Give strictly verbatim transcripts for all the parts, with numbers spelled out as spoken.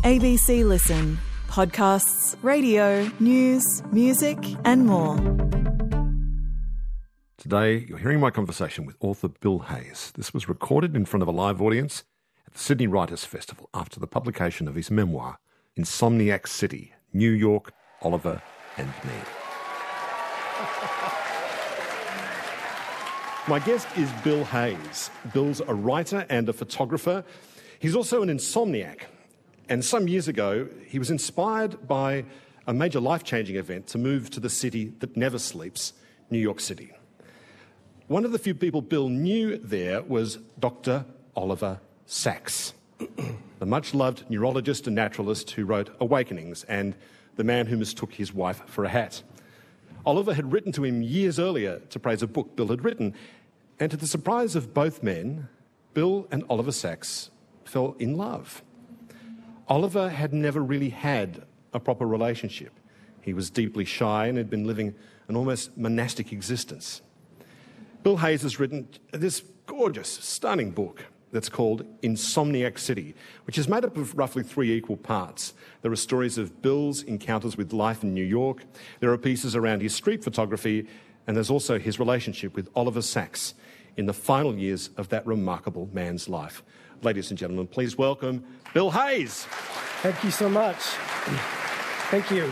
A B C Listen. Podcasts, radio, news, music and more. Today, you're hearing my conversation with author Bill Hayes. This was recorded in front of a live audience at the Sydney Writers' Festival after the publication of his memoir, Insomniac City, New York, Oliver and Me. My guest is Bill Hayes. Bill's a writer and a photographer. He's also an insomniac. And some years ago, he was inspired by a major life-changing event to move to the city that never sleeps, New York City. One of the few people Bill knew there was Doctor Oliver Sacks, the much-loved neurologist and naturalist who wrote Awakenings and The Man Who Mistook His Wife for a Hat. Oliver had written to him years earlier to praise a book Bill had written, and to the surprise of both men, Bill and Oliver Sacks fell in love. Oliver had never really had a proper relationship. He was deeply shy and had been living an almost monastic existence. Bill Hayes has written this gorgeous, stunning book that's called Insomniac City, which is made up of roughly three equal parts. There are stories of Bill's encounters with life in New York, there are pieces around his street photography, and there's also his relationship with Oliver Sacks in the final years of that remarkable man's life. Ladies and gentlemen, please welcome Bill Hayes. Thank you so much. Thank you.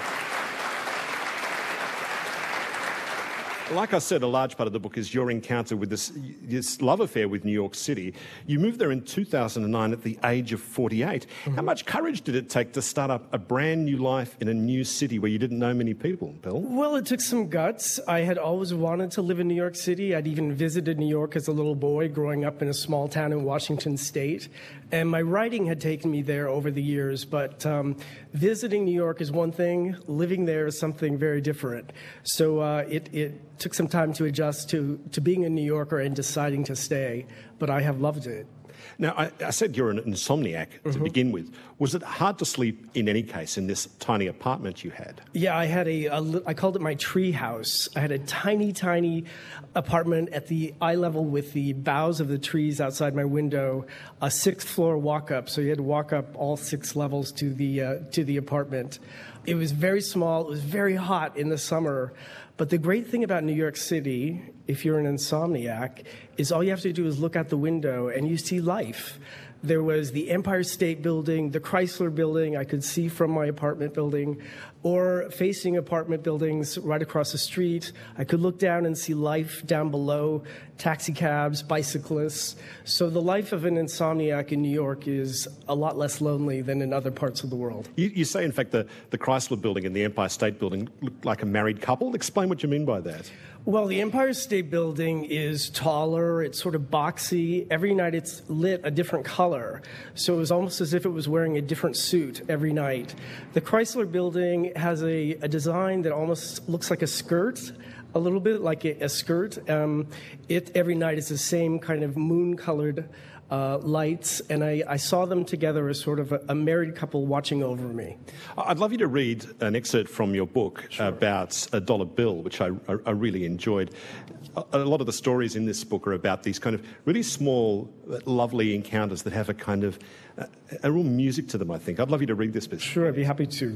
Like I said, a large part of the book is your encounter with this, this love affair with New York City. You moved there in two thousand nine at the age of forty-eight. Mm-hmm. How much courage did it take to start up a brand new life in a new city where you didn't know many people, Bill? Well, it took some guts. I had always wanted to live in New York City. I'd even visited New York as a little boy growing up in a small town in Washington State. And my writing had taken me there over the years. But um, visiting New York is one thing. Living there is something very different. So uh, it, it took some time to adjust to, to being a New Yorker and deciding to stay, but I have loved it. Now, I, I said you're an insomniac to Mm-hmm. begin with. Was it hard to sleep in any case in this tiny apartment you had? Yeah, I had a, a I called it my tree house. I had a tiny, tiny apartment at the eye level with the boughs of the trees outside my window, a sixth floor walk up. So you had to walk up all six levels to the uh, to the apartment. It was very small. It was very hot in the summer. But the great thing about New York City, if you're an insomniac, is all you have to do is look out the window and you see life. There was the Empire State Building, the Chrysler Building I could see from my apartment building, or facing apartment buildings right across the street. I could look down and see life down below, taxi cabs, bicyclists. So the life of an insomniac in New York is a lot less lonely than in other parts of the world. You, you say, in fact, the, the Chrysler Building and the Empire State Building look like a married couple. Explain what you mean by that. Well, the Empire State Building is taller, it's sort of boxy. Every night it's lit a different color. So it was almost as if it was wearing a different suit every night. The Chrysler Building has a, a design that almost looks like a skirt, a little bit like a, a skirt. Um, it every night is the same kind of moon-colored Uh, lights, and I, I saw them together as sort of a, a married couple watching over me. I'd love you to read an excerpt from your book Sure. about a dollar bill, which I, I, I really enjoyed. A, a lot of the stories in this book are about these kind of really small, lovely encounters that have a kind of uh, a real music to them, I think. I'd love you to read this bit. Sure, I'd be happy to.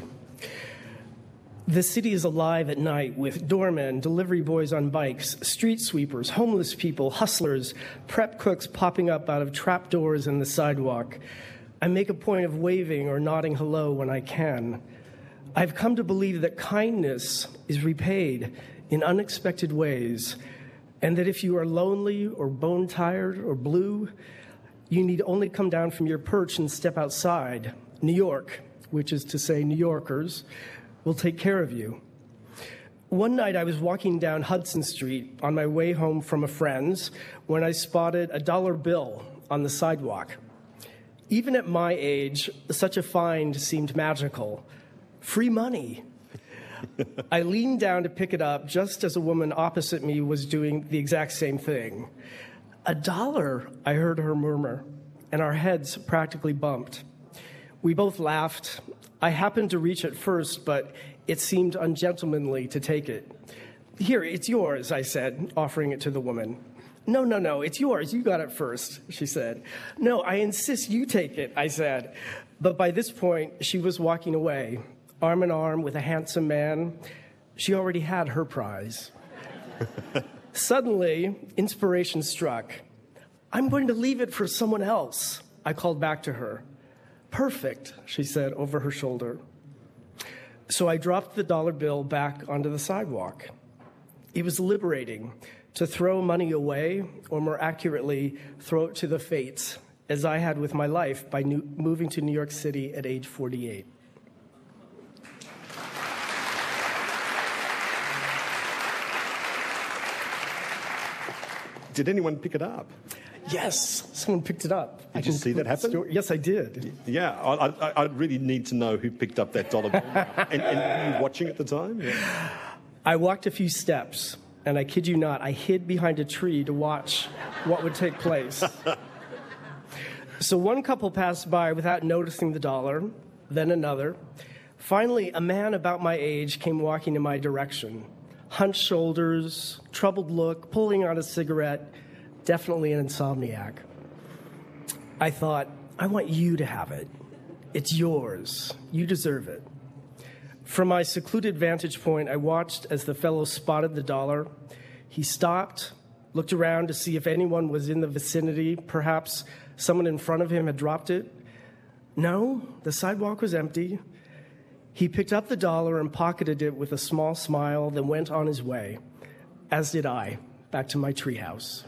The city is alive at night with doormen, delivery boys on bikes, street sweepers, homeless people, hustlers, prep cooks popping up out of trap doors in the sidewalk. I make a point of waving or nodding hello when I can. I've come to believe that kindness is repaid in unexpected ways, and that if you are lonely or bone-tired or blue, you need only come down from your perch and step outside. New York, which is to say New Yorkers, will take care of you. One night I was walking down Hudson Street on my way home from a friend's when I spotted a dollar bill on the sidewalk. Even at my age, such a find seemed magical. Free money. I leaned down to pick it up just as a woman opposite me was doing the exact same thing. A dollar, I heard her murmur, and our heads practically bumped. We both laughed. I happened to reach it first, but it seemed ungentlemanly to take it. Here, it's yours, I said, offering it to the woman. No, no, no, it's yours. You got it first, she said. No, I insist you take it, I said. But by this point, she was walking away, arm in arm with a handsome man. She already had her prize. Suddenly, inspiration struck. I'm going to leave it for someone else, I called back to her. Perfect, she said over her shoulder. So I dropped the dollar bill back onto the sidewalk. It was liberating to throw money away, or more accurately, throw it to the fates, as I had with my life by new- moving to New York City at age forty-eight. Did anyone pick it up? Yes, someone picked it up. Did you see that happen? Story. Yes, I did. Yeah, I, I, I really need to know who picked up that dollar bill. and, and were you watching at the time? Yeah. I walked a few steps, and I kid you not, I hid behind a tree to watch what would take place. So one couple passed by without noticing the dollar, then another. Finally, a man about my age came walking in my direction. Hunched shoulders, troubled look, pulling on a cigarette, definitely an insomniac. I thought, I want you to have it. It's yours. You deserve it. From my secluded vantage point, I watched as the fellow spotted the dollar. He stopped, looked around to see if anyone was in the vicinity. Perhaps someone in front of him had dropped it. No, the sidewalk was empty. He picked up the dollar and pocketed it with a small smile, then went on his way, as did I, back to my treehouse.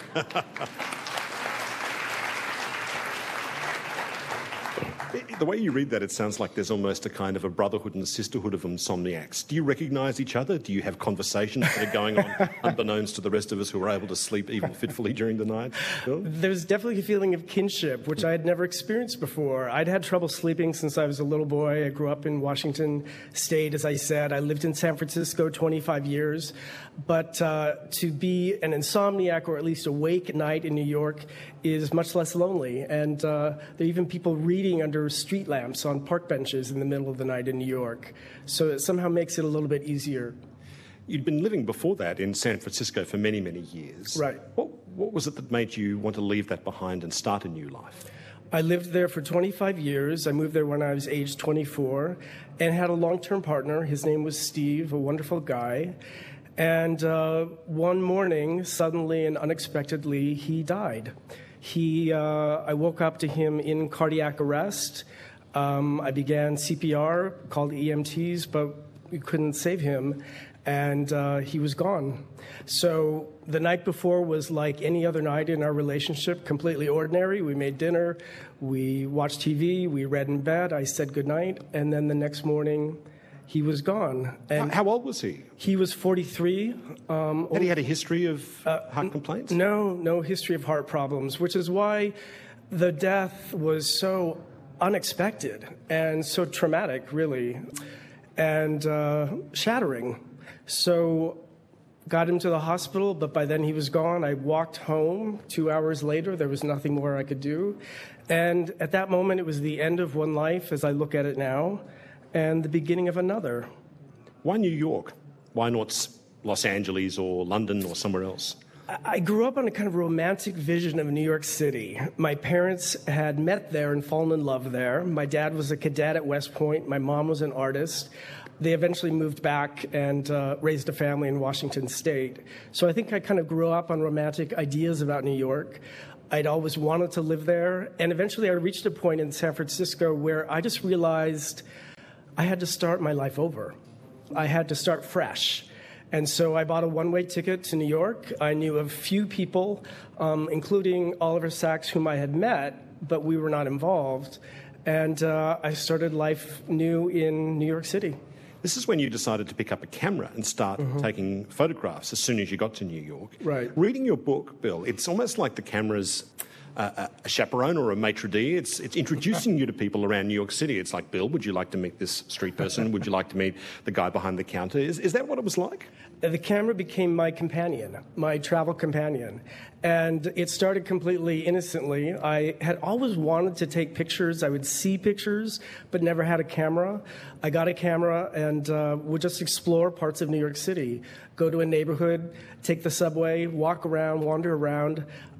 The way you read that, it sounds like there's almost a kind of a brotherhood and a sisterhood of insomniacs. Do you recognise each other? Do you have conversations that are going on unbeknownst to the rest of us who are able to sleep even fitfully during the night? Bill? There's definitely a feeling of kinship, which I had never experienced before. I'd had trouble sleeping since I was a little boy. I grew up in Washington State, as I said. I lived in San Francisco twenty-five years. But uh, to be an insomniac, or at least awake at night in New York, is much less lonely. And uh, there are even people reading under street lamps on park benches in the middle of the night in New York. So it somehow makes it a little bit easier. You'd been living before that in San Francisco for many, many years. Right. What, what was it that made you want to leave that behind and start a new life? I lived there for twenty-five years. I moved there when I was age twenty-four and had a long-term partner. His name was Steve, a wonderful guy. And uh, one morning, suddenly and unexpectedly, he died. He, uh, I woke up to him in cardiac arrest. Um, I began C P R, called E M Ts, but we couldn't save him, and uh, he was gone. So the night before was like any other night in our relationship, completely ordinary. We made dinner, we watched T V, we read in bed, I said goodnight, and then the next morning, he was gone. And how old was he? He was forty-three. Um, had he had a history of uh, heart complaints? No, no history of heart problems, which is why the death was so unexpected and so traumatic, really, and uh, shattering. So got him to the hospital, but by then he was gone. I walked home two hours later. There was nothing more I could do. And at that moment, it was the end of one life, as I look at it now, and the beginning of another. Why New York? Why not Los Angeles or London or somewhere else? I grew up on a kind of romantic vision of New York City. My parents had met there and fallen in love there. My dad was a cadet at West Point. My mom was an artist. They eventually moved back and uh, raised a family in Washington State. So I think I kind of grew up on romantic ideas about New York. I'd always wanted to live there. And eventually I reached a point in San Francisco where I just realized I had to start my life over. I had to start fresh. And so I bought a one-way ticket to New York. I knew a few people, um, including Oliver Sacks, whom I had met, but we were not involved. And uh, I started life new in New York City. This is when you decided to pick up a camera and start Mm-hmm. taking photographs as soon as you got to New York. Right. Reading your book, Bill, it's almost like the camera's uh, a chaperone or a maitre d'. It's, it's introducing you to people around New York City. It's like, Bill, would you like to meet this street person? Would you like to meet the guy behind the counter? Is, is that what it was like? The camera became my companion, my travel companion. And it started completely innocently. I had always wanted to take pictures. I would see pictures, but never had a camera. I got a camera and uh, would just explore parts of New York City, go to a neighborhood, take the subway, walk around, wander around.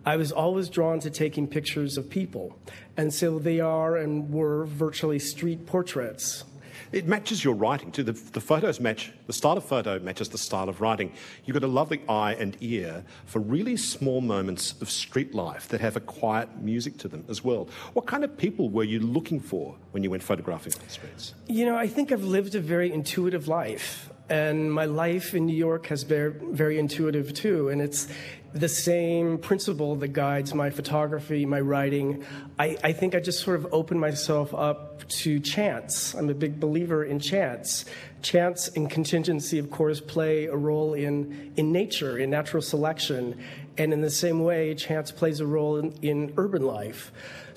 I was always drawn to taking pictures of people. And so they are and were virtually street portraits. It matches your writing too. The, the photos match, the style of photo matches the style of writing. You've got a lovely eye and ear for really small moments of street life that have a quiet music to them as well. What kind of people were you looking for when you went photographing on the streets? You know, I think I've lived a very intuitive life. And my life in New York has been very intuitive too. And it's the same principle that guides my photography, my writing. I, I think I just sort of opened myself up to chance. I'm a big believer in chance. Chance and contingency, of course, play a role in, in nature, in natural selection. And in the same way, chance plays a role in, in urban life.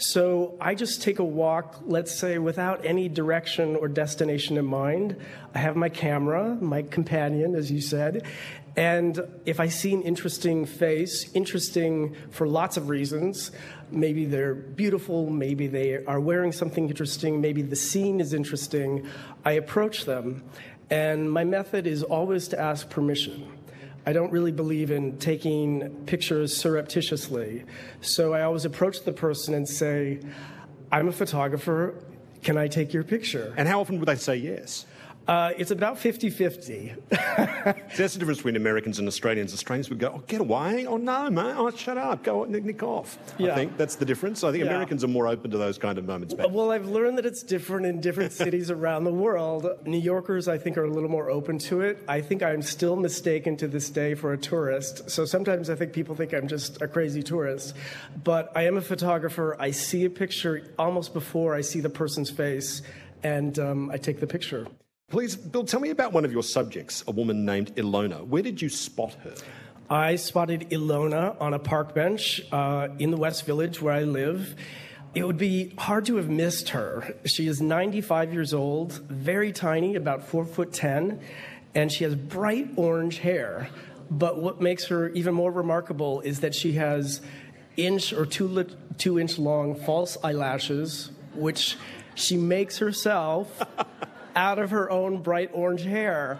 So I just take a walk, let's say, without any direction or destination in mind. I have my camera, my companion, as you said, and if I see an interesting face, interesting for lots of reasons, maybe they're beautiful, maybe they are wearing something interesting, maybe the scene is interesting, I approach them. And my method is always to ask permission. I don't really believe in taking pictures surreptitiously. So I always approach the person and say, I'm a photographer, can I take your picture? And how often would they say yes? Uh, it's about fifty-fifty. So that's the difference between Americans and Australians. Australians would go, oh, get away. Oh, no, mate. Oh, shut up. Go nick, nick off. Yeah. I think that's the difference. I think Yeah. Americans are more open to those kind of moments. Back. Well, I've learned that it's different in different cities around the world. New Yorkers, I think, are a little more open to it. I think I'm still mistaken to this day for a tourist. So sometimes I think people think I'm just a crazy tourist. But I am a photographer. I see a picture almost before I see the person's face, and um, I take the picture. Please, Bill, tell me about one of your subjects, a woman named Ilona. Where did you spot her? I spotted Ilona on a park bench uh, in the West Village where I live. It would be hard to have missed her. She is ninety-five years old, very tiny, about four foot ten, and she has bright orange hair. But what makes her even more remarkable is that she has inch or two, li- two inch long false eyelashes, which she makes herself out of her own bright orange hair.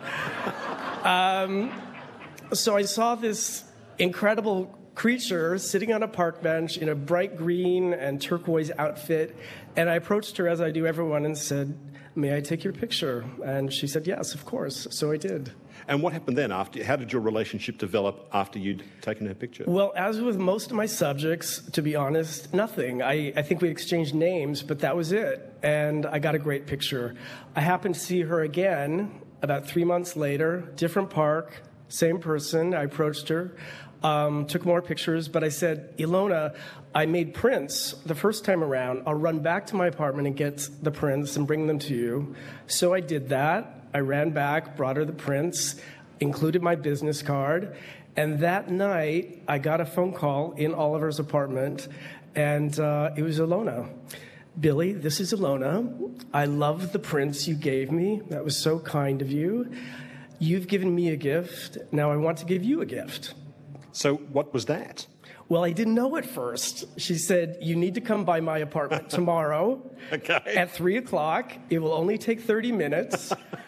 Um, so I saw this incredible creature sitting on a park bench in a bright green and turquoise outfit, and I approached her, as I do everyone, and said, may I take your picture? And she said, yes, of course. So I did. And what happened then? After? How did your relationship develop after you'd taken her picture? Well, as with most of my subjects, to be honest, nothing. I, I think we exchanged names, but that was it. And I got a great picture. I happened to see her again about three months later, different park, same person. I approached her, um, took more pictures, but I said, Ilona, I made prints the first time around. I'll run back to my apartment and get the prints and bring them to you. So I did that. I ran back, brought her the prints, included my business card, and that night I got a phone call in Oliver's apartment, and uh, it was Ilona. Billy, this is Ilona. I love the prints you gave me. That was so kind of you. You've given me a gift. Now I want to give you a gift. So what was that? Well, I didn't know at first. She said, you need to come by my apartment tomorrow Okay. at three o'clock. It will only take thirty minutes.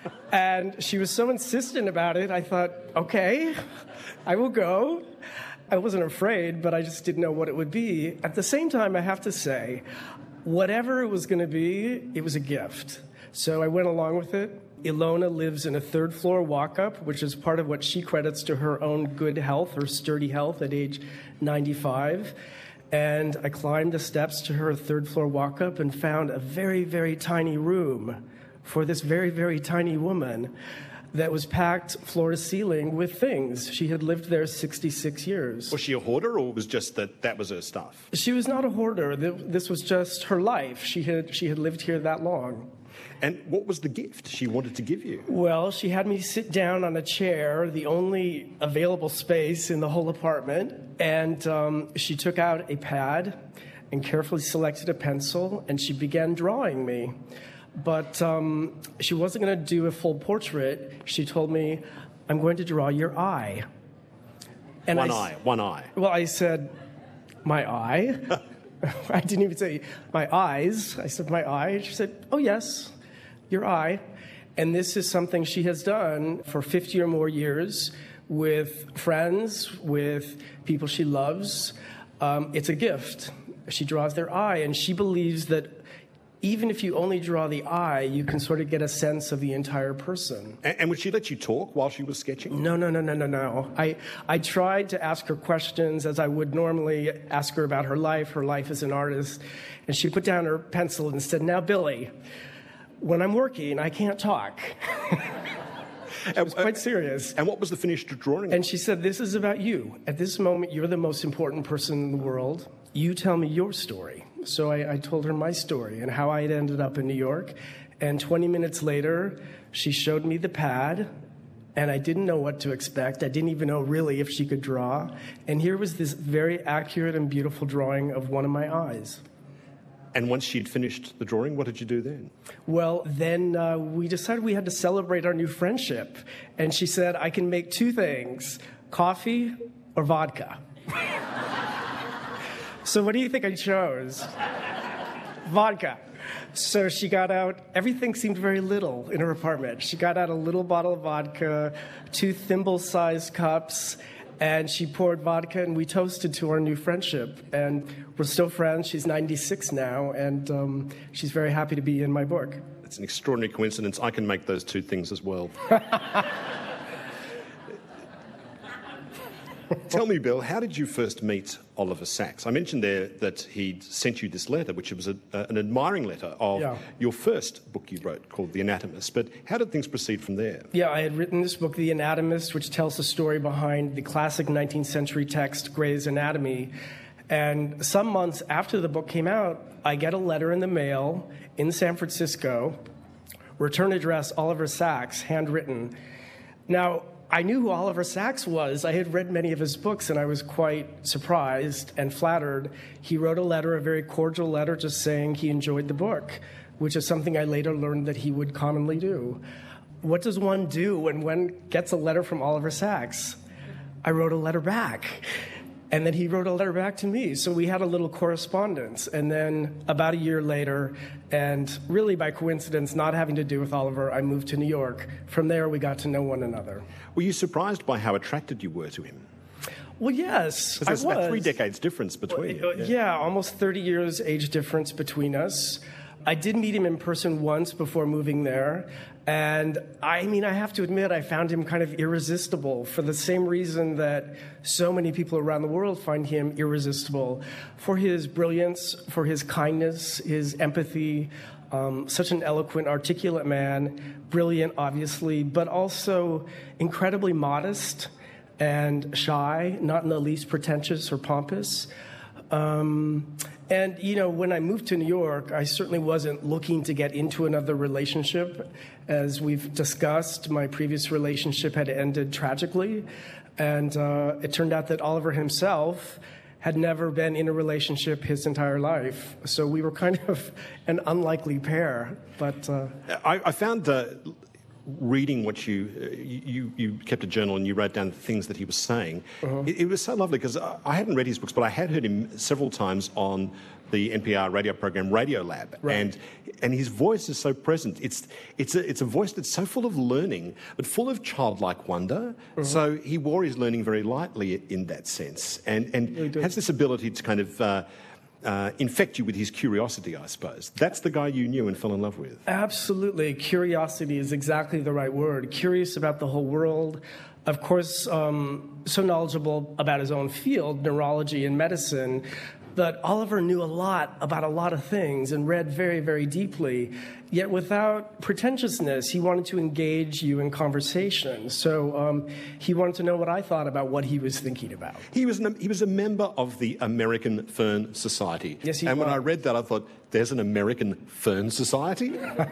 And she was so insistent about it, I thought, okay, I will go. I wasn't afraid, but I just didn't know what it would be. At the same time, I have to say, whatever it was going to be, it was a gift. So I went along with it. Ilona lives in a third floor walk-up, which is part of what she credits to her own good health, her sturdy health at age ninety-five. And I climbed the steps to her third floor walk-up and found a very, very tiny room for this very, very tiny woman that was packed floor to ceiling with things. She had lived there sixty-six years. Was she a hoarder, or was just that that was her stuff? She was not a hoarder. This was just her life. She had she had lived here that long. And what was the gift she wanted to give you? Well, she had me sit down on a chair, the only available space in the whole apartment, and um, she took out a pad and carefully selected a pencil, and she began drawing me. But um, she wasn't going to do a full portrait. She told me, I'm going to draw your eye. And one I, eye, one eye. Well, I said, my eye? I didn't even say my eyes. I said, my eye. She said, oh, yes, your eye. And this is something she has done for fifty or more years with friends, with people she loves. Um, it's a gift. She draws their eye, and she believes that even if you only draw the eye, you can sort of get a sense of the entire person. And, and would she let you talk while she was sketching? No, no, no, no, no, no. I, I tried to ask her questions as I would normally ask her about her life, her life as an artist. And she put down her pencil and said, "Now, Billy, when I'm working, I can't talk." It was quite serious. And what was the finished drawing? And she said, "This is about you. At this moment, you're the most important person in the world. You tell me your story." So I, I told her my story and how I had ended up in New York. And twenty minutes later, she showed me the pad, and I didn't know what to expect. I didn't even know really if she could draw. And here was this very accurate and beautiful drawing of one of my eyes. And once she'd finished the drawing, what did you do then? Well, then uh, we decided we had to celebrate our new friendship. And she said, "I can make two things, coffee or vodka." So what do you think I chose? Vodka. So she got out, everything seemed very little in her apartment. She got out a little bottle of vodka, two thimble-sized cups, and she poured vodka, and we toasted to our new friendship. And we're still friends. She's ninety-six now, and um, she's very happy to be in my book. It's an extraordinary coincidence. I can make those two things as well. Tell me, Bill, how did you first meet Oliver Sacks? I mentioned there that he'd sent you this letter, which was a, uh, an admiring letter of yeah. your first book you wrote called The Anatomist. But how did things proceed from there? Yeah, I had written this book, The Anatomist, which tells the story behind the classic nineteenth century text, Gray's Anatomy. And some months after the book came out, I get a letter in the mail in San Francisco, return address Oliver Sacks, handwritten. Now, I knew who Oliver Sacks was. I had read many of his books, and I was quite surprised and flattered. He wrote a letter, a very cordial letter, just saying he enjoyed the book, which is something I later learned that he would commonly do. What does one do when one gets a letter from Oliver Sacks? I wrote a letter back. And then he wrote a letter back to me. So we had a little correspondence. And then about a year later, and really by coincidence, not having to do with Oliver, I moved to New York. From there, we got to know one another. Were you surprised by how attracted you were to him? Well, yes, I was. There's about three decades difference between you. Yeah. yeah, almost thirty years age difference between us. I did meet him in person once before moving there. And I mean, I have to admit, I found him kind of irresistible for the same reason that so many people around the world find him irresistible. For his brilliance, for his kindness, his empathy, um, such an eloquent, articulate man, brilliant, obviously, but also incredibly modest and shy, not in the least pretentious or pompous. Um, and, you know, when I moved to New York, I certainly wasn't looking to get into another relationship. As we've discussed, my previous relationship had ended tragically. And uh, it turned out that Oliver himself had never been in a relationship his entire life. So we were kind of an unlikely pair. But uh, I, I found... Uh, reading what you, uh, you you kept a journal and you wrote down the things that he was saying. Uh-huh. It, it was so lovely because I, I hadn't read his books, but I had heard him several times on the N P R radio program Radiolab, right. and and his voice is so present. It's it's a it's a voice that's so full of learning, but full of childlike wonder. Uh-huh. So he wore his learning very lightly in that sense, and and has this ability to kind of. Uh, Uh, infect you with his curiosity, I suppose. That's the guy you knew and fell in love with. Absolutely. Curiosity is exactly the right word. Curious about the whole world. Of course, um, so knowledgeable about his own field, neurology and medicine. But Oliver knew a lot about a lot of things and read very, very deeply. Yet without pretentiousness, he wanted to engage you in conversation. So um, he wanted to know what I thought about what he was thinking about. He was an, he was a member of the American Fern Society. Yes, he and was. when I read that, I thought, there's an American Fern Society?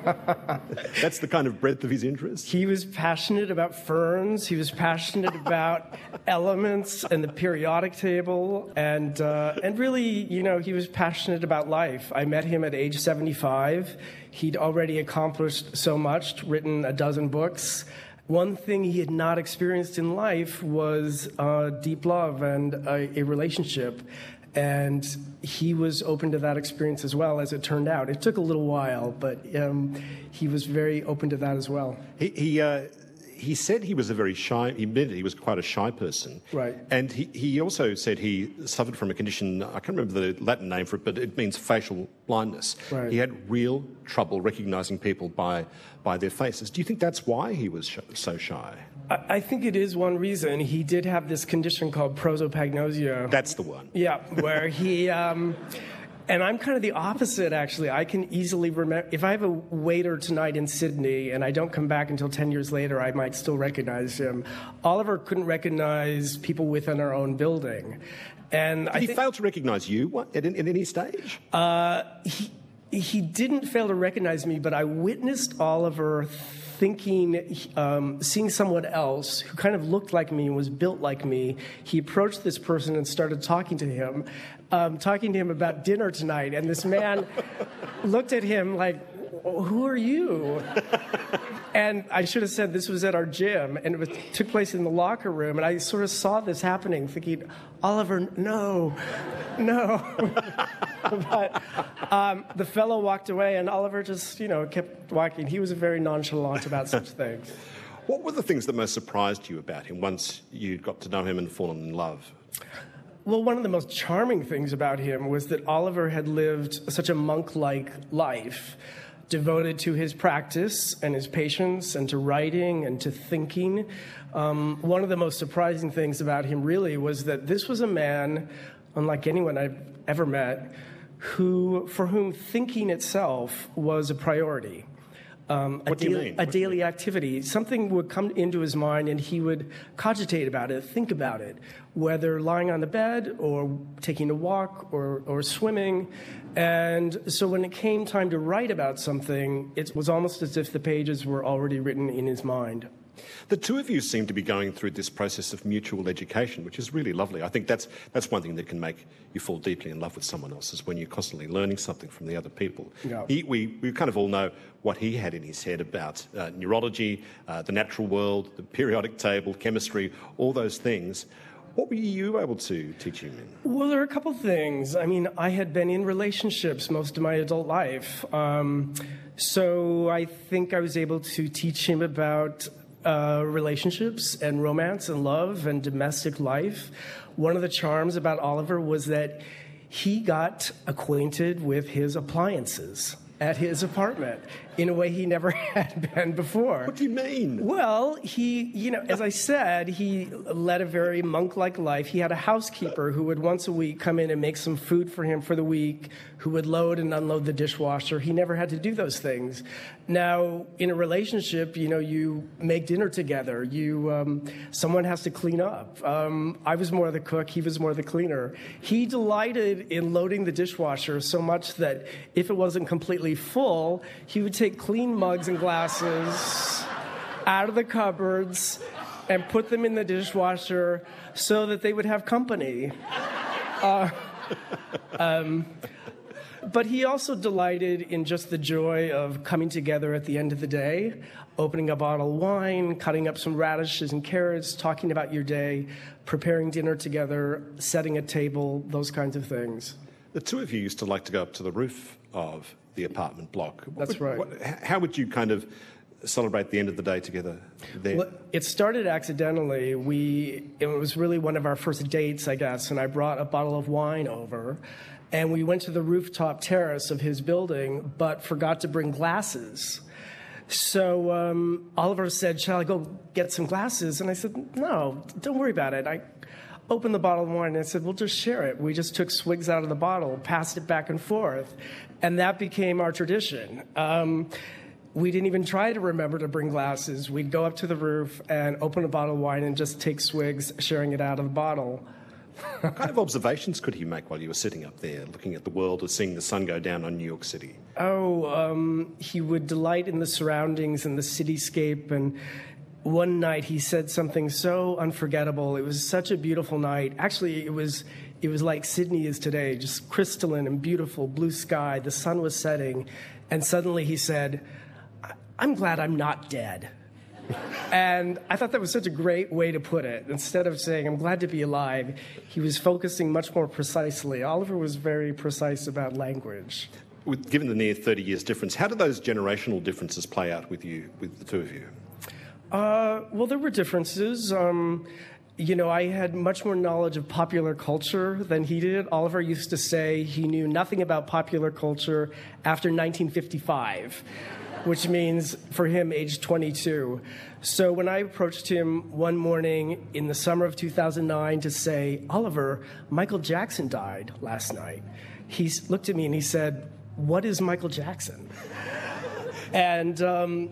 That's the kind of breadth of his interest. He was passionate about ferns. He was passionate about elements and the periodic table. And, uh, and really, you know, he was passionate about life. I met him at age seventy-five. He'd already accomplished so much, written a dozen books. One thing he had not experienced in life was uh, deep love and a, a relationship. And he was open to that experience as well, as it turned out. It took a little while, but um, he was very open to that as well. He, he, uh, he said he was a very shy, he admitted he was quite a shy person. Right. And he, he also said he suffered from a condition, I can't remember the Latin name for it, but it means facial blindness. Right. He had real trouble recognising people by, by their faces. Do you think that's why he was sh- so shy? I, I think it is one reason. He did have this condition called prosopagnosia. That's the one. Yeah, where he... Um, And I'm kind of the opposite, actually. I can easily remember, if I have a waiter tonight in Sydney and I don't come back until ten years later, I might still recognize him. Oliver couldn't recognize people within our own building. And Did I he think, fail to recognise you what, at, at any stage? Uh, he, he didn't fail to recognize me, but I witnessed Oliver thinking, um, seeing someone else who kind of looked like me and was built like me. He approached this person and started talking to him, um, talking to him about dinner tonight. And this man looked at him like, who are you? And I should have said this was at our gym, and it was, took place in the locker room. And I sort of saw this happening, thinking, Oliver, no, no. But um, the fellow walked away, and Oliver just, you know, kept walking. He was very nonchalant about such things. What were the things that most surprised you about him once you got to know him and fallen in love? Well, one of the most charming things about him was that Oliver had lived such a monk-like life, devoted to his practice and his patience and to writing and to thinking. Um, one of the most surprising things about him really was that this was a man, unlike anyone I've ever met, who, for whom thinking itself was a priority. Um, a, what do you daily, mean? a daily activity. Something would come into his mind and he would cogitate about it, think about it, whether lying on the bed or taking a walk or, or swimming. And so when it came time to write about something, it was almost as if the pages were already written in his mind. The two of you seem to be going through this process of mutual education, which is really lovely. I think that's that's one thing that can make you fall deeply in love with someone else, is when you're constantly learning something from the other people. Yeah. He, we, we kind of all know what he had in his head about uh, neurology, uh, the natural world, the periodic table, chemistry, all those things. What were you able to teach him in? Well, there are a couple things. I mean, I had been in relationships most of my adult life. Um, so I think I was able to teach him about uh, relationships and romance and love and domestic life. One of the charms about Oliver was that he got acquainted with his appliances at his apartment in a way he never had been before. What do you mean? Well, he, you know, as I said, he led a very monk-like life. He had a housekeeper who would once a week come in and make some food for him for the week, who would load and unload the dishwasher. He never had to do those things. Now, in a relationship, you know, you make dinner together. You, um, someone has to clean up. Um, I was more the cook. He was more the cleaner. He delighted in loading the dishwasher so much that if it wasn't completely full, he would take clean mugs and glasses out of the cupboards and put them in the dishwasher so that they would have company. Uh, um, but he also delighted in just the joy of coming together at the end of the day, opening a bottle of wine, cutting up some radishes and carrots, talking about your day, preparing dinner together, setting a table, those kinds of things. The two of you used to like to go up to the roof of the apartment block. What That's would, right. What, how would you kind of celebrate the end of the day together there? Well, it started accidentally. We it was really one of our first dates, I guess, and I brought a bottle of wine over, and we went to the rooftop terrace of his building, but forgot to bring glasses. So um, Oliver said, "Shall I go get some glasses?" And I said, "No, don't worry about it." I opened the bottle of wine and I said, "We'll just share it." We just took swigs out of the bottle, passed it back and forth, and that became our tradition. Um, we didn't even try to remember to bring glasses. We'd go up to the roof and open a bottle of wine and just take swigs, sharing it out of the bottle. What kind of observations could he make while you were sitting up there looking at the world or seeing the sun go down on New York City? Oh, um, he would delight in the surroundings and the cityscape. And one night he said something so unforgettable. It was such a beautiful night. Actually, it was it was like Sydney is today, just crystalline and beautiful, blue sky. The sun was setting. And suddenly he said, "I'm glad I'm not dead." And I thought that was such a great way to put it. Instead of saying, "I'm glad to be alive," he was focusing much more precisely. Oliver was very precise about language. With, given the near thirty years difference, how do those generational differences play out with you, with the two of you? Uh, well, there were differences. Um, you know, I had much more knowledge of popular culture than he did. Oliver used to say he knew nothing about popular culture after nineteen fifty-five, which means for him, age twenty-two. So when I approached him one morning in the summer of two thousand nine to say, Oliver, Michael Jackson died last night, he looked at me and he said, what is Michael Jackson? And um,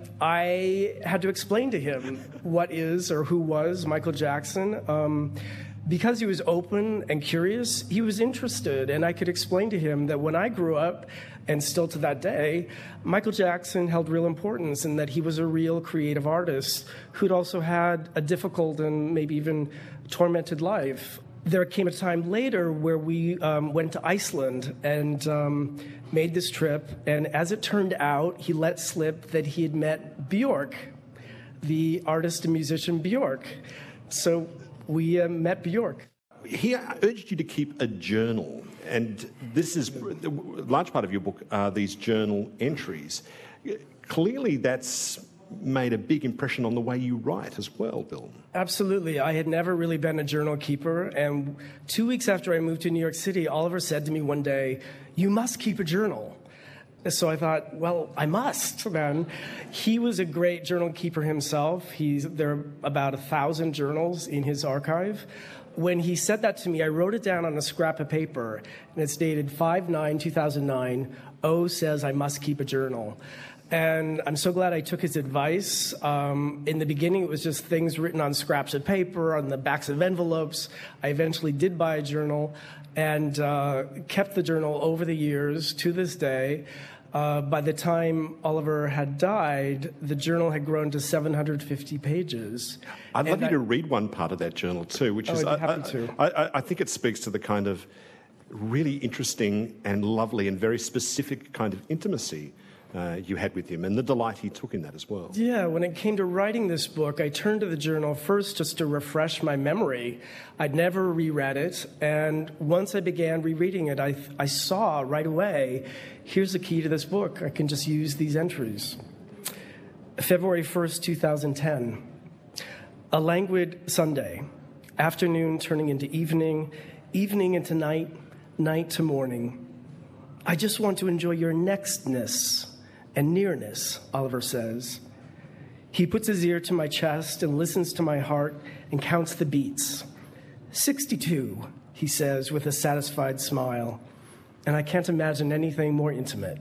I had to explain to him what is or who was Michael Jackson. Um, because he was open and curious, he was interested. And I could explain to him that when I grew up, and still to that day, Michael Jackson held real importance and that he was a real creative artist who'd also had a difficult and maybe even tormented life. There came a time later where we um, went to Iceland and um, made this trip, and as it turned out, he let slip that he had met Björk, the artist and musician Björk. So we uh, met Björk. He urged you to keep a journal, and this is a large part of your book are these journal entries. Clearly, that's made a big impression on the way you write as well, Bill. Absolutely. I had never really been a journal keeper, and two weeks after I moved to New York City, Oliver said to me one day, you must keep a journal. So I thought, well, I must, then. He was a great journal keeper himself. He's, there are about a thousand journals in his archive. When he said that to me, I wrote it down on a scrap of paper, and it's dated five nine two thousand nine. O says I must keep a journal. And I'm so glad I took his advice. Um, in the beginning, it was just things written on scraps of paper, on the backs of envelopes. I eventually did buy a journal and uh, kept the journal over the years to this day. Uh, by the time Oliver had died, the journal had grown to seven hundred fifty pages. I'd love and you I, to read one part of that journal too, which oh, is I'd be happy I, to. I, I, I think it speaks to the kind of really interesting and lovely and very specific kind of intimacy Uh, you had with him, and the delight he took in that as well. Yeah, when it came to writing this book, I turned to the journal first just to refresh my memory. I'd never reread it, and once I began rereading it, I, I saw right away, here's the key to this book. I can just use these entries. February first, two thousand ten. A languid Sunday, afternoon turning into evening, evening into night, night to morning. I just want to enjoy your nextness and nearness, Oliver says. He puts his ear to my chest and listens to my heart and counts the beats. sixty-two, he says with a satisfied smile, and I can't imagine anything more intimate.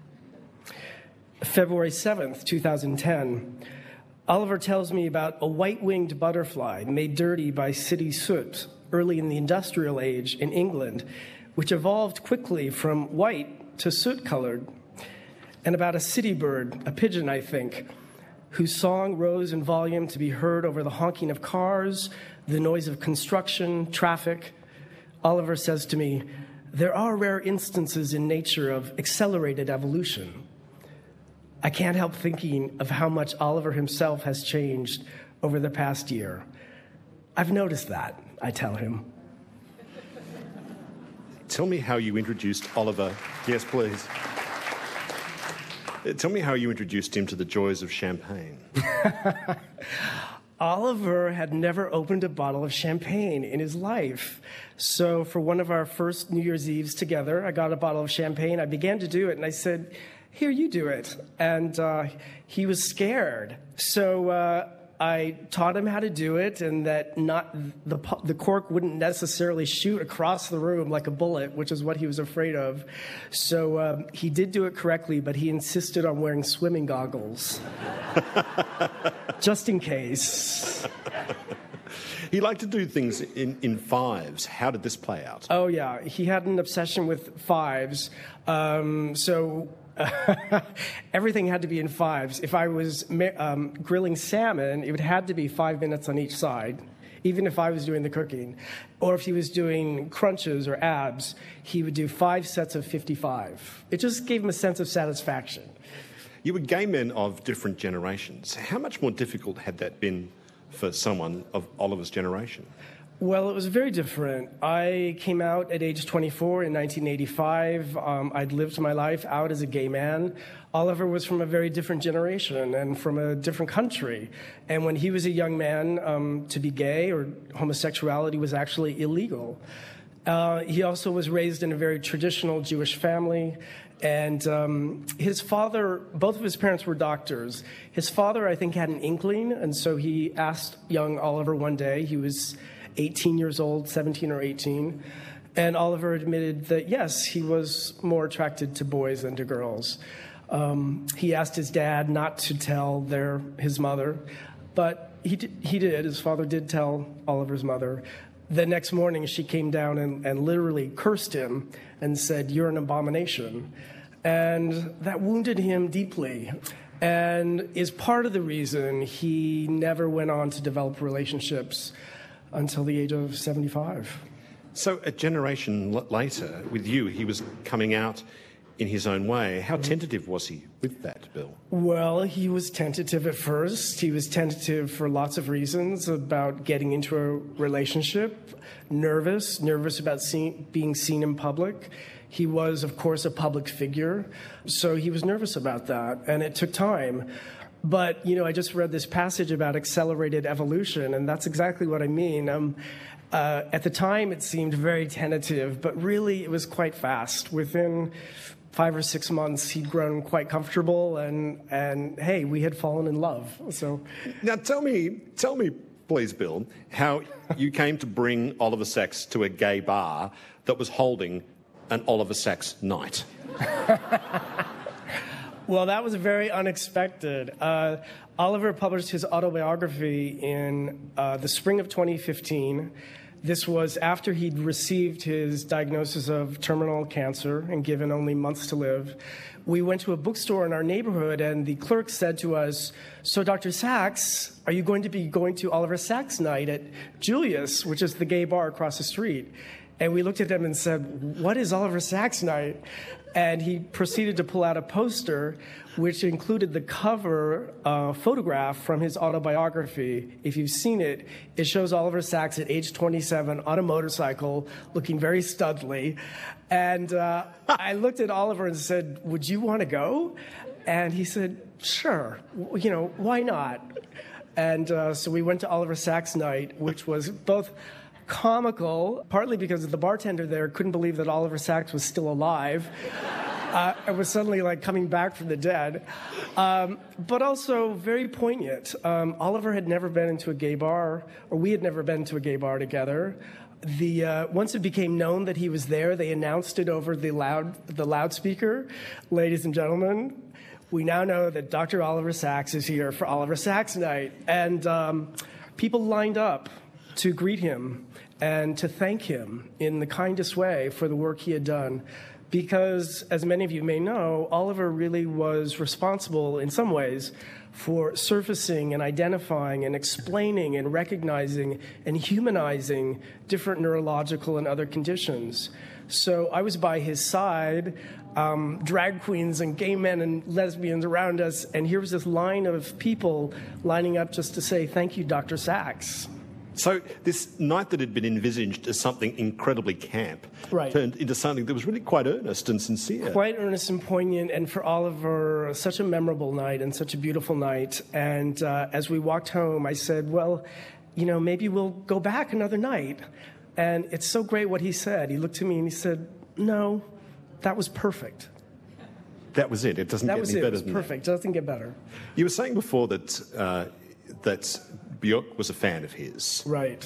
February seventh, two thousand ten, Oliver tells me about a white-winged butterfly made dirty by city soot early in the industrial age in England, which evolved quickly from white to soot-colored, and about a city bird, a pigeon, I think, whose song rose in volume to be heard over the honking of cars, the noise of construction, traffic. Oliver says to me, there are rare instances in nature of accelerated evolution. I can't help thinking of how much Oliver himself has changed over the past year. I've noticed that, I tell him. Tell me how you introduced Oliver. Yes, please. Tell me how you introduced him to the joys of champagne. Oliver had never opened a bottle of champagne in his life. So for one of our first New Year's Eves together, I got a bottle of champagne. I began to do it, and I said, here, you do it. And uh, he was scared. So uh, I taught him how to do it, and that not the the cork wouldn't necessarily shoot across the room like a bullet, which is what he was afraid of. So um, he did do it correctly, but he insisted on wearing swimming goggles, just in case. He liked to do things in, in fives. How did this play out? Oh, yeah. He had an obsession with fives. Um, so... everything had to be in fives. If I was um, grilling salmon, it would have to be five minutes on each side, even if I was doing the cooking. Or if he was doing crunches or abs, he would do five sets of fifty-five. It just gave him a sense of satisfaction. You were gay men of different generations. How much more difficult had that been for someone of Oliver's generation? Well, it was very different. I came out at age twenty-four in nineteen eighty-five. Um, I'd lived my life out as a gay man. Oliver was from a very different generation and from a different country. And when he was a young man, um, to be gay or homosexuality was actually illegal. Uh, he also was raised in a very traditional Jewish family. And um, his father, both of his parents were doctors. His father, I think, had an inkling. And so he asked young Oliver one day, he was eighteen years old, seventeen or eighteen. And Oliver admitted that, yes, he was more attracted to boys than to girls. Um, he asked his dad not to tell their his mother, but he did, he did. His father did tell Oliver's mother. The next morning, she came down and, and literally cursed him and said, "You're an abomination." And that wounded him deeply and is part of the reason he never went on to develop relationships until the age of seventy-five. So a generation l- later, with you, he was coming out in his own way. How tentative was he with that, Bill? Well, he was tentative at first. He was tentative for lots of reasons about getting into a relationship, nervous, nervous about seeing, being seen in public. He was, of course, a public figure, so he was nervous about that, and it took time. But, you know, I just read this passage about accelerated evolution, and that's exactly what I mean. Um, uh, at the time, it seemed very tentative, but really it was quite fast. Within five or six months, he'd grown quite comfortable, and, and hey, we had fallen in love. So Now, tell me, tell me, please, Bill, how you came to bring Oliver Sacks to a gay bar that was holding an Oliver Sacks night. Well, that was very unexpected. Uh, Oliver published his autobiography in uh, the spring of twenty fifteen. This was after he'd received his diagnosis of terminal cancer and given only months to live. We went to a bookstore in our neighborhood, and the clerk said to us, "So, Doctor Sacks, are you going to be going to Oliver Sacks night at Julius, which is the gay bar across the street?" And we looked at him and said, "What is Oliver Sacks night?" And he proceeded to pull out a poster which included the cover uh, photograph from his autobiography. If you've seen it, it shows Oliver Sacks at age twenty-seven on a motorcycle, looking very studly. And uh, I looked at Oliver and said, "Would you want to go?" And he said, "Sure, you know, why not?" And uh, so we went to Oliver Sacks night, which was both comical, partly because the bartender there couldn't believe that Oliver Sacks was still alive. Uh, it was suddenly like coming back from the dead, um, but also very poignant. Um, Oliver had never been into a gay bar, or we had never been to a gay bar together. The uh, once it became known that he was there, they announced it over the loud the loudspeaker. "Ladies and gentlemen, we now know that Doctor Oliver Sacks is here for Oliver Sacks night," and um, people lined up to greet him and to thank him in the kindest way for the work he had done. Because, as many of you may know, Oliver really was responsible in some ways for surfacing and identifying and explaining and recognizing and humanizing different neurological and other conditions. So I was by his side, um, drag queens and gay men and lesbians around us, and here was this line of people lining up just to say, "Thank you, Doctor Sacks." So this night that had been envisaged as something incredibly camp Right. turned into something that was really quite earnest and sincere. Quite earnest and poignant, and for Oliver, such a memorable night and such a beautiful night. And uh, as we walked home, I said, "Well, you know, maybe we'll go back another night." And it's so great what he said. He looked at me and he said, "No, that was perfect." That was it. It doesn't That get was any it. It better was than perfect. Doesn't get better. that. You were saying before that uh, that Björk was a fan of his. Right.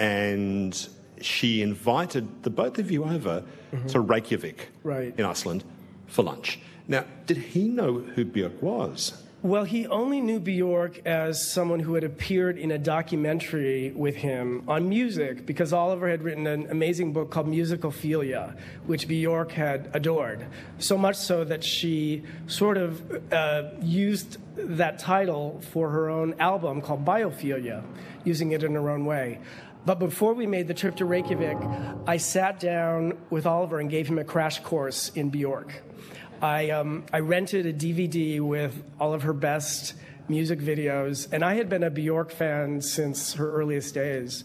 And she invited the both of you over mm-hmm. to Reykjavik Right. in Iceland for lunch. Now, did he know who Björk was? Well, he only knew Bjork as someone who had appeared in a documentary with him on music, because Oliver had written an amazing book called Musicophilia, which Bjork had adored. So much so that she sort of uh, used that title for her own album called Biophilia, using it in her own way. But before we made the trip to Reykjavik, I sat down with Oliver and gave him a crash course in Bjork. I, um, I rented a D V D with all of her best music videos, and I had been a Bjork fan since her earliest days.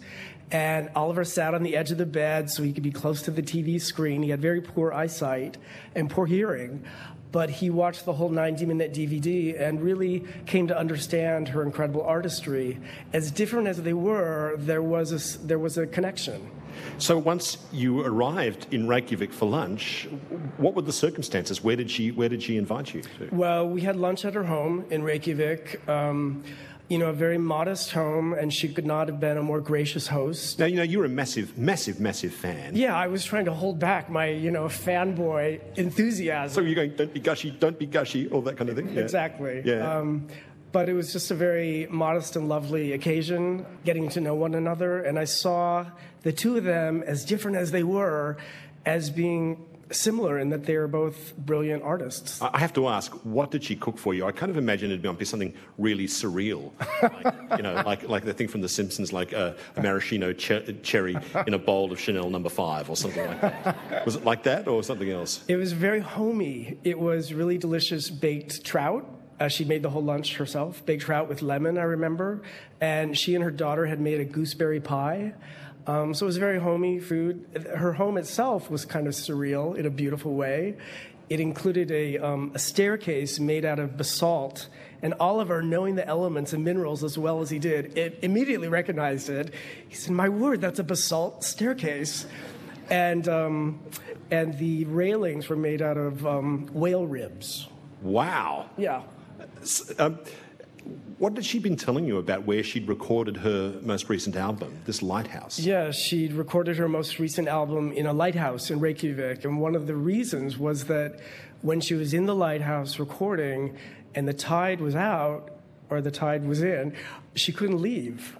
And Oliver sat on the edge of the bed so he could be close to the T V screen. He had very poor eyesight and poor hearing, but he watched the whole ninety-minute D V D and really came to understand her incredible artistry. As different as they were, there was a, there was a connection. So once you arrived in Reykjavik for lunch, what were the circumstances? Where did she Where did she invite you to? Well, we had lunch at her home in Reykjavik. Um, you know, a very modest home, and she could not have been a more gracious host. Now, you know, you're a massive, massive, massive fan. Yeah, I was trying to hold back my, you know, fanboy enthusiasm. So you're going, don't be gushy, don't be gushy, all that kind of thing? Yeah. Exactly. Yeah. Um, but it was just a very modest and lovely occasion, getting to know one another, and I saw the two of them, as different as they were, as being similar in that they are both brilliant artists. I have to ask, what did she cook for you? I kind of imagine it'd be something really surreal, like, you know, like like the thing from The Simpsons, like a, a maraschino che- cherry in a bowl of Chanel number five or something like that. Was it like that or something else? It was very homey. It was really delicious baked trout. Uh, she made the whole lunch herself, baked trout with lemon, I remember. And she and her daughter had made a gooseberry pie. Um, so it was very homey food. Her home itself was kind of surreal in a beautiful way. It included a, um, a staircase made out of basalt, and Oliver, knowing the elements and minerals as well as he did, it immediately recognized it. He said, "My word, that's a basalt staircase." And, um, and the railings were made out of um, whale ribs. Wow. Yeah. Um, What had she been telling you about where she'd recorded her most recent album, this lighthouse? Yeah, she'd recorded her most recent album in a lighthouse in Reykjavik, and one of the reasons was that when she was in the lighthouse recording and the tide was out, or the tide was in, she couldn't leave.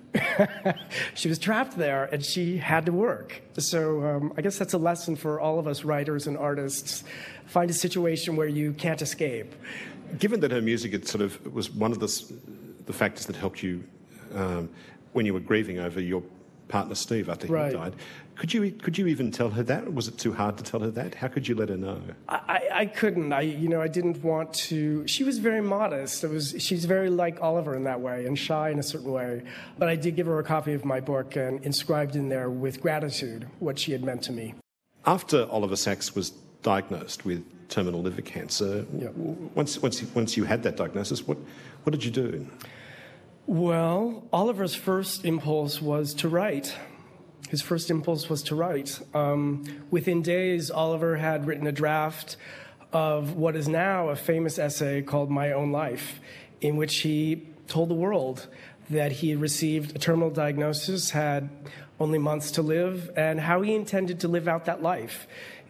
She was trapped there, and she had to work. So um, I guess that's a lesson for all of us writers and artists. Find a situation where you can't escape. Given that her music it sort of was one of the, the factors that helped you um, when you were grieving over your partner Steve after he Right. died, could you could you even tell her that? Or was it too hard to tell her that? How could you let her know? I, I couldn't. I you know I didn't want to. She was very modest. It was she's very like Oliver in that way and shy in a certain way. But I did give her a copy of my book and inscribed in there with gratitude what she had meant to me. After Oliver Sacks was diagnosed with terminal liver cancer, Yep. once once once you had that diagnosis, what what did you do? Well, Oliver's first impulse was to write. His first impulse was to write. Um, within days, Oliver had written a draft of what is now a famous essay called My Own Life, in which he told the world that he had received a terminal diagnosis, had only months to live, and how he intended to live out that life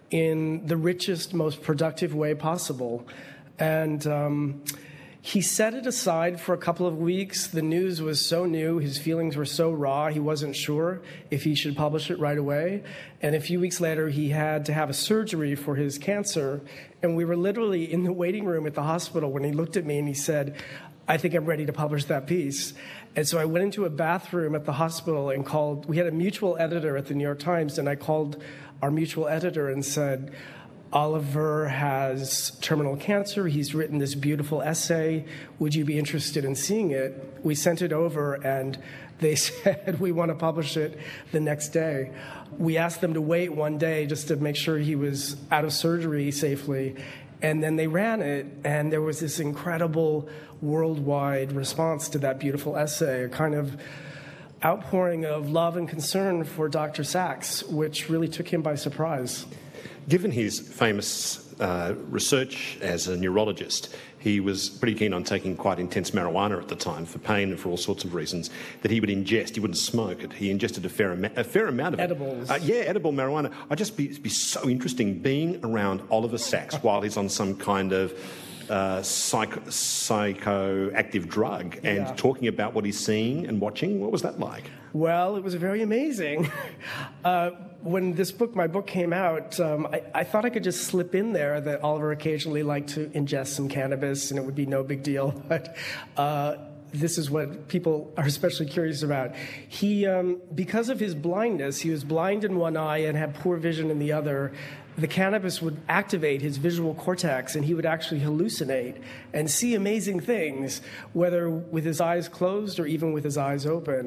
in the richest, most productive way possible. And um, he set it aside for a couple of weeks. The news was so new, his feelings were so raw, he wasn't sure if he should publish it right away. And a few weeks later, he had to have a surgery for his cancer. And we were literally in the waiting room at the hospital when he looked at me and he said, "I think I'm ready to publish that piece." And so I went into a bathroom at the hospital and called, we had a mutual editor at the New York Times, and I called our mutual editor and said, "Oliver has terminal cancer. He's written this beautiful essay. Would you be interested in seeing it?" We sent it over, and they said, "We want to publish it the next day." We asked them to wait one day just to make sure he was out of surgery safely. And then they ran it, and there was this incredible worldwide response to that beautiful essay, a kind of outpouring of love and concern for Doctor Sacks, which really took him by surprise. Given his famous uh, research as a neurologist, he was pretty keen on taking quite intense marijuana at the time for pain and for all sorts of reasons that he would ingest. He wouldn't smoke it. He ingested a fair, ama- a fair amount of Edibles. it. Uh, yeah, edible marijuana. I'd just be, be so interesting being around Oliver Sacks while he's on some kind of uh, psycho, psychoactive drug and Yeah. talking about what he's seeing and watching. What was that like? Well, it was very amazing. Uh, when this book, my book came out, um, I, I thought I could just slip in there that Oliver occasionally liked to ingest some cannabis and it would be no big deal. But uh, this is what people are especially curious about. He, um, because of his blindness, he was blind in one eye and had poor vision in the other. The cannabis would activate his visual cortex, and he would actually hallucinate and see amazing things, whether with his eyes closed or even with his eyes open.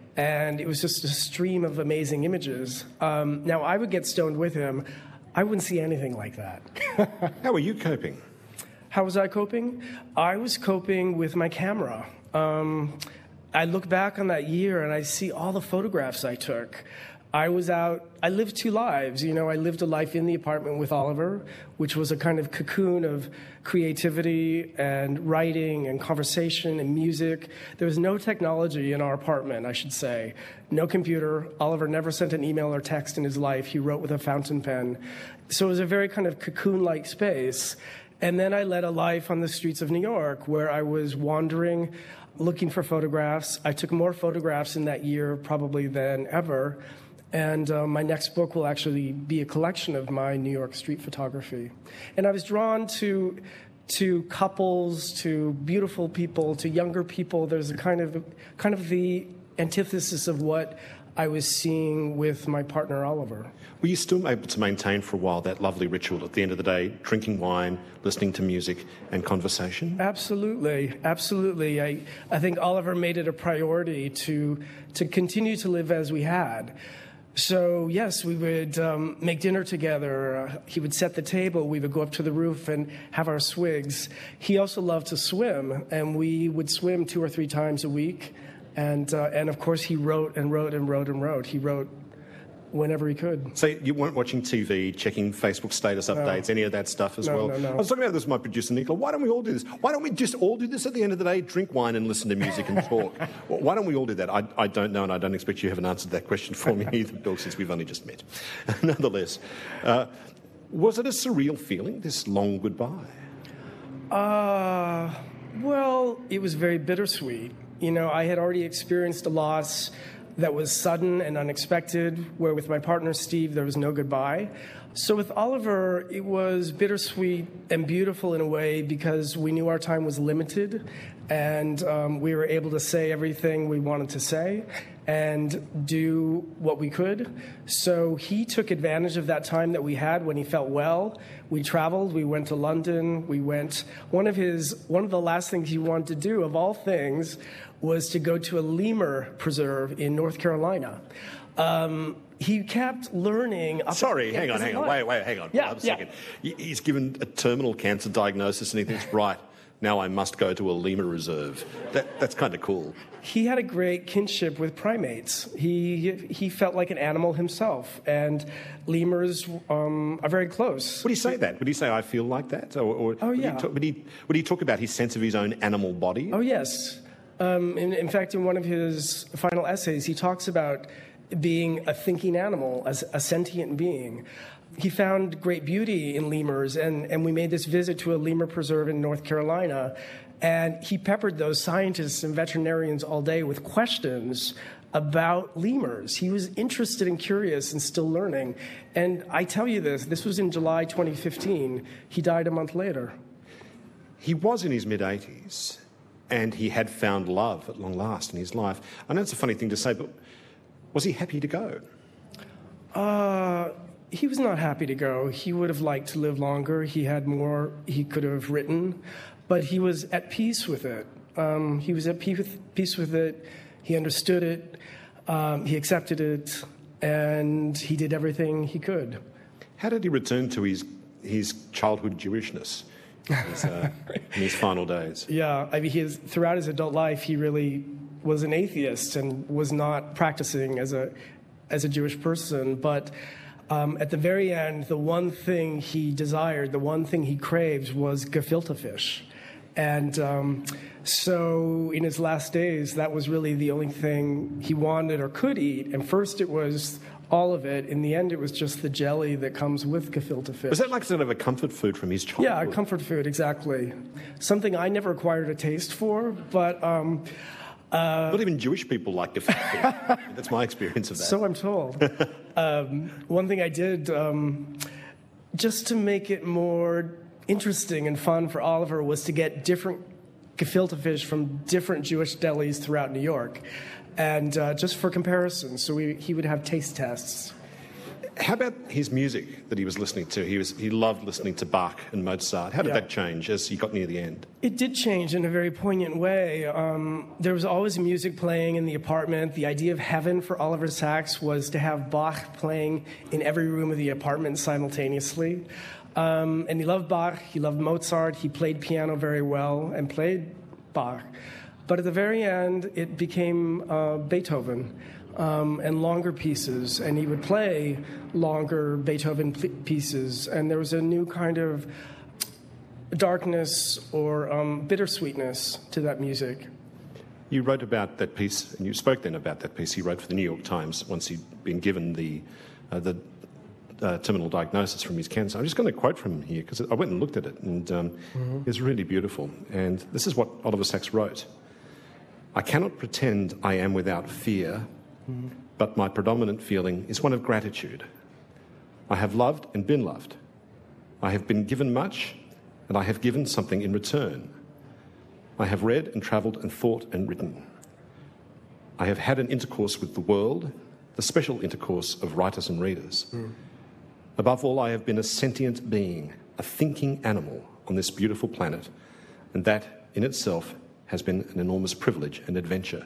and it was just a stream of amazing images. Um, now, I would get stoned with him. I wouldn't see anything like that. How were you coping? How was I coping? I was coping with my camera. Um, I look back on that year and I see all the photographs I took. I was out, I lived two lives. You know, I lived a life in the apartment with Oliver, which was a kind of cocoon of creativity and writing and conversation and music. There was no technology in our apartment, I should say. No computer. Oliver never sent an email or text in his life. He wrote with a fountain pen. So it was a very kind of cocoon-like space. And then I led a life on the streets of New York where I was wandering, looking for photographs. I took more photographs in that year probably than ever. And uh, my next book will actually be a collection of my New York street photography. And I was drawn to to couples, to beautiful people, to younger people. There's a kind of kind of the antithesis of what I was seeing with my partner Oliver. Were you still able to maintain for a while that lovely ritual at the end of the day, drinking wine, listening to music and conversation? Absolutely, absolutely. I, I think Oliver made it a priority to to continue to live as we had. So, yes, we would um, make dinner together. Uh, he would set the table. We would go up to the roof and have our swigs. He also loved to swim, and we would swim two or three times a week. And, uh, and of course, he wrote and wrote and wrote and wrote. He wrote whenever he could. So you weren't watching T V, checking Facebook status updates, no. any of that stuff as no, well? No, no. I was talking about this with my producer, Nicola. Why don't we all do this? Why don't we just all do this at the end of the day? Drink wine and listen to music and talk. Well, why don't we all do that? I, I don't know, and I don't expect you haven't answered that question for me either, Bill, since we've only just met. Nonetheless, uh, was it a surreal feeling, this long goodbye? Uh, well, it was very bittersweet. You know, I had already experienced a loss that was sudden and unexpected, where with my partner, Steve, there was no goodbye. So with Oliver, it was bittersweet and beautiful in a way because we knew our time was limited and um, we were able to say everything we wanted to say and do what we could. So he took advantage of that time that we had when he felt well. We traveled, we went to London, we went, one of his, one of the last things he wanted to do, of all things, was to go to a lemur preserve in North Carolina. Um, he kept learning. Up Sorry, hang on, hang on, wait, wait, hang on. Yeah, a second. yeah. He's given a terminal cancer diagnosis and he thinks, right, now I must go to a lemur reserve. That, that's kind of cool. He had a great kinship with primates. He he felt like an animal himself, and lemurs um, are very close. Would he say that? Would he say, I feel like that? Or, or oh, would yeah. He talk, would, he, would he talk about his sense of his own animal body? Oh, yes. Um, in, in fact, in one of his final essays, he talks about being a thinking animal, as a sentient being. He found great beauty in lemurs, and, and we made this visit to a lemur preserve in North Carolina, and he peppered those scientists and veterinarians all day with questions about lemurs. He was interested and curious and still learning. And I tell you this, this was in July twenty fifteen. He died a month later. He was in his mid-eighties, and he had found love at long last in his life. I know it's a funny thing to say, but was he happy to go? Uh... He was not happy to go. He would have liked to live longer. He had more he could have written, but he was at peace with it. Um, he was at peace with it. He understood it. Um, he accepted it, and he did everything he could. How did he return to his his childhood Jewishness his, uh, in his final days? Yeah, I mean, his, throughout his adult life, he really was an atheist and was not practicing as a as a Jewish person, but Um, at the very end, the one thing he desired, the one thing he craved was gefilte fish. And um, so in his last days, that was really the only thing he wanted or could eat. And first it was all of it. In the end, it was just the jelly that comes with gefilte fish. Was that like sort of a comfort food from his childhood? Yeah, a comfort food, exactly. Something I never acquired a taste for, but... Um, Uh, Not even Jewish people like gefilte. That's my experience of that. So I'm told. um, one thing I did, um, just to make it more interesting and fun for Oliver, was to get different gefilte fish from different Jewish delis throughout New York, and uh, just for comparison. So we, he would have taste tests. How about his music that he was listening to? He was he loved listening to Bach and Mozart. How did Yeah. that change as he got near the end? It did change in a very poignant way. Um, there was always music playing in the apartment. The idea of heaven for Oliver Sacks was to have Bach playing in every room of the apartment simultaneously. Um, and he loved Bach, he loved Mozart, he played piano very well and played Bach. But at the very end, it became uh, Beethoven. Um, and longer pieces, and he would play longer Beethoven p- pieces, and there was a new kind of darkness or um, bittersweetness to that music. You wrote about that piece, and you spoke then about that piece he wrote for the New York Times once he'd been given the uh, the uh, terminal diagnosis from his cancer. I'm just going to quote from him here, because I went and looked at it, and um, mm-hmm. it's really beautiful. And this is what Oliver Sacks wrote. "I cannot pretend I am without fear, but my predominant feeling is one of gratitude. I have loved and been loved. I have been given much, and I have given something in return. I have read and travelled and thought and written. I have had an intercourse with the world, the special intercourse of writers and readers. Mm. Above all, I have been a sentient being, a thinking animal on this beautiful planet, and that in itself has been an enormous privilege and adventure."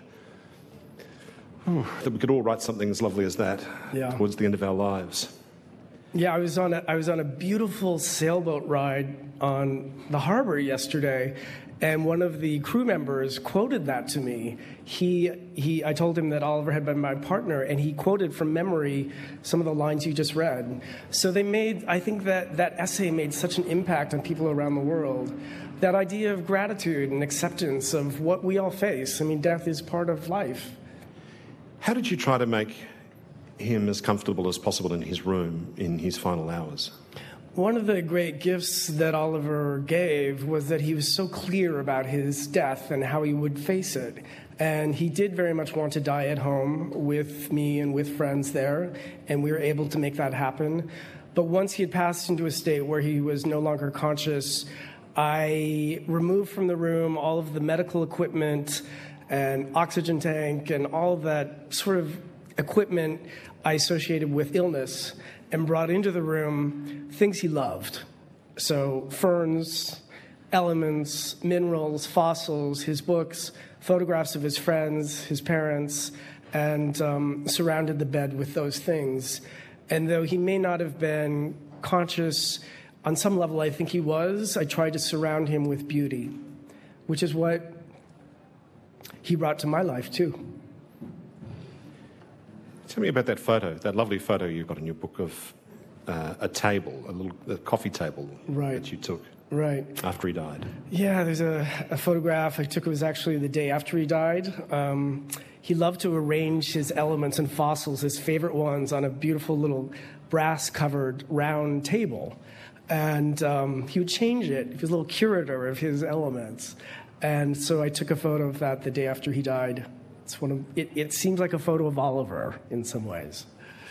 Ooh, that we could all write something as lovely as that Yeah. towards the end of our lives. Yeah, I was on a, I was on a beautiful sailboat ride on the harbor yesterday, and one of the crew members quoted that to me. He, he, I told him that Oliver had been my partner, and he quoted from memory some of the lines you just read. So they made, I think that that essay made such an impact on people around the world. That idea of gratitude and acceptance of what we all face. I mean, death is part of life. How did you try to make him as comfortable as possible in his room in his final hours? One of the great gifts that Oliver gave was that he was so clear about his death and how he would face it. And he did very much want to die at home with me and with friends there, and we were able to make that happen. But once he had passed into a state where he was no longer conscious, I removed from the room all of the medical equipment and oxygen tank and all of that sort of equipment I associated with illness, and brought into the room things he loved. So ferns, elements, minerals, fossils, his books, photographs of his friends, his parents, and um, surrounded the bed with those things. And though he may not have been conscious, on some level I think he was, I tried to surround him with beauty, which is what he brought to my life, too. Tell me about that photo, that lovely photo you've got in your book of uh, a table, a little a coffee table Right. that you took Right. after he died. Yeah, there's a, a photograph I took. It was actually the day after he died. Um, he loved to arrange his elements and fossils, his favorite ones, on a beautiful little brass-covered round table. And um, he would change it. He was a little curator of his elements. And so I took a photo of that the day after he died. It's one of, it, it seems like a photo of Oliver in some ways.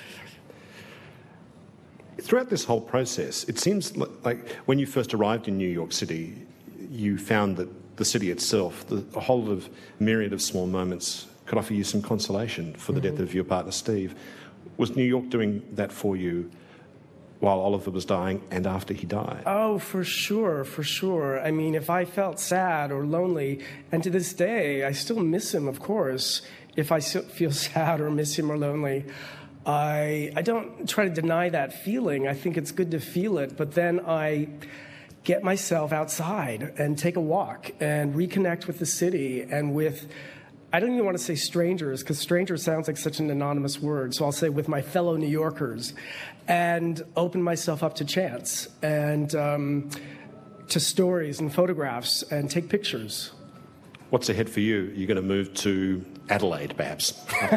Throughout this whole process, it seems like when you first arrived in New York City, you found that the city itself, the, a whole lot of myriad of small moments, could offer you some consolation for the mm-hmm. death of your partner, Steve. Was New York doing that for you while Oliver was dying and after he died? Oh, for sure, for sure. I mean, if I felt sad or lonely, and to this day, I still miss him, of course, if I feel sad or miss him or lonely, I, I don't try to deny that feeling. I think it's good to feel it, but then I get myself outside and take a walk and reconnect with the city and with, I don't even want to say strangers, because stranger sounds like such an anonymous word, so I'll say with my fellow New Yorkers, and open myself up to chance and um, to stories and photographs and take pictures. What's ahead for you? You're going to move to Adelaide, perhaps?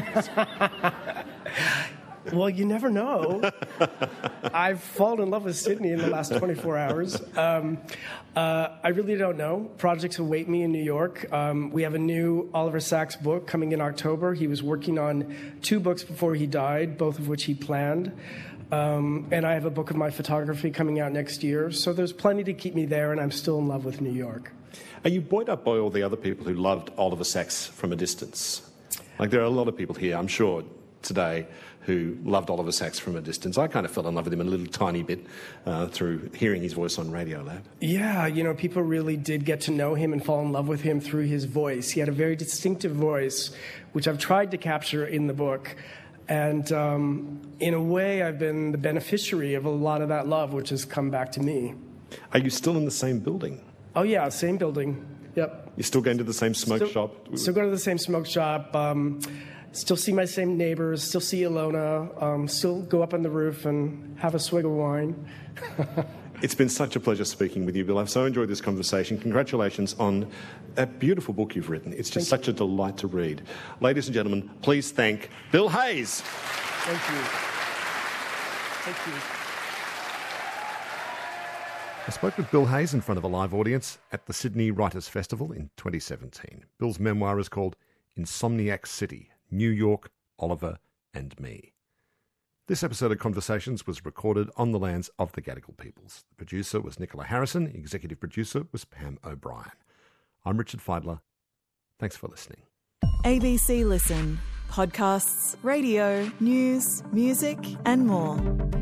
Well, you never know. I've fallen in love with Sydney in the last twenty-four hours. Um, uh, I really don't know. Projects await me in New York. Um, we have a new Oliver Sacks book coming in October. He was working on two books before he died, both of which he planned. Um, and I have a book of my photography coming out next year. So there's plenty to keep me there, and I'm still in love with New York. Are you buoyed up by all the other people who loved Oliver Sacks from a distance? Like, there are a lot of people here, I'm sure, today who loved Oliver Sacks from a distance. I kind of fell in love with him a little tiny bit uh, through hearing his voice on Radiolab. Yeah, you know, people really did get to know him and fall in love with him through his voice. He had a very distinctive voice, which I've tried to capture in the book. And um, in a way, I've been the beneficiary of a lot of that love, which has come back to me. Are you still in the same building? Oh, yeah, same building. Yep. You're still going to the same smoke still, shop? Still go to the same smoke shop. Um, still see my same neighbors. Still see Ilona. Um, still go up on the roof and have a swig of wine. It's been such a pleasure speaking with you, Bill. I've so enjoyed this conversation. Congratulations on that beautiful book you've written. It's just thank such you. a delight to read. Ladies and gentlemen, please thank Bill Hayes. Thank you. Thank you. I spoke with Bill Hayes in front of a live audience at the Sydney Writers' Festival in twenty seventeen. Bill's memoir is called Insomniac City, New York, Oliver and Me. This episode of Conversations was recorded on the lands of the Gadigal peoples. The producer was Nicola Harrison. The executive producer was Pam O'Brien. I'm Richard Feidler. Thanks for listening. A B C Listen. Podcasts, radio, news, music and more.